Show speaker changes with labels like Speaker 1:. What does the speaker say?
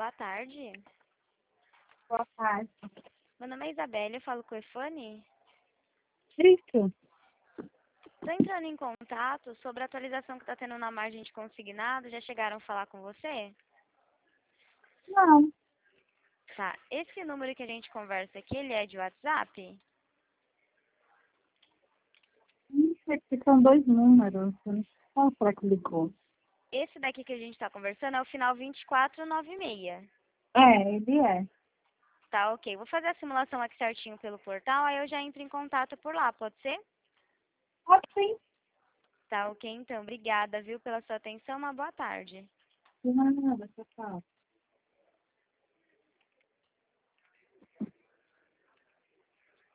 Speaker 1: boa tarde.
Speaker 2: Boa tarde.
Speaker 1: Meu nome é Isabelle, eu falo com o Efane.
Speaker 2: Isso?
Speaker 1: Estou entrando em contato sobre a atualização que está tendo na margem de consignado. Já chegaram a falar com você?
Speaker 2: Não.
Speaker 1: Tá. Esse número que a gente conversa aqui, ele é de WhatsApp?
Speaker 2: Isso aqui são dois números. Qual será que ligou?
Speaker 1: Esse daqui que a gente está conversando é o final 2496.
Speaker 2: Ele é.
Speaker 1: Tá, ok. Vou fazer a simulação aqui certinho pelo portal, aí eu já entro em contato por lá, pode ser?
Speaker 2: Pode sim.
Speaker 1: Tá, ok, então. Obrigada, viu, pela sua atenção. Uma boa tarde.
Speaker 2: De nada, pessoal.